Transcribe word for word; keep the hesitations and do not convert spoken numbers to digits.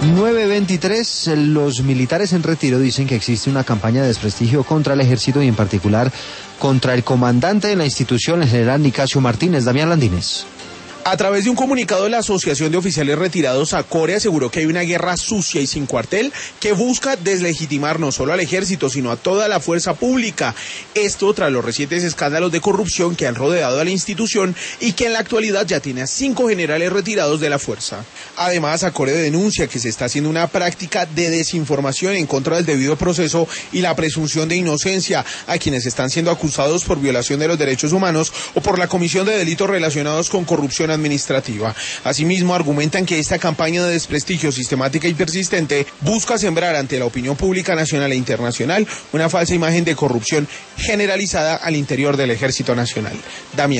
nueve veintitrés, los militares en retiro dicen que existe una campaña de desprestigio contra el ejército y en particular contra el comandante de la institución, el general Nicasio Martínez. Damián Landines. A través de un comunicado, la Asociación de Oficiales Retirados, ACORE, aseguró que hay una guerra sucia y sin cuartel que busca deslegitimar no solo al ejército, sino a toda la fuerza pública. Esto tras los recientes escándalos de corrupción que han rodeado a la institución y que en la actualidad ya tiene a cinco generales retirados de la fuerza. Además, ACORE denuncia que se está haciendo una práctica de desinformación en contra del debido proceso y la presunción de inocencia a quienes están siendo acusados por violación de los derechos humanos o por la comisión de delitos relacionados con corrupción administrativa. Asimismo, argumentan que esta campaña de desprestigio sistemática y persistente busca sembrar ante la opinión pública nacional e internacional una falsa imagen de corrupción generalizada al interior del Ejército Nacional. Damián.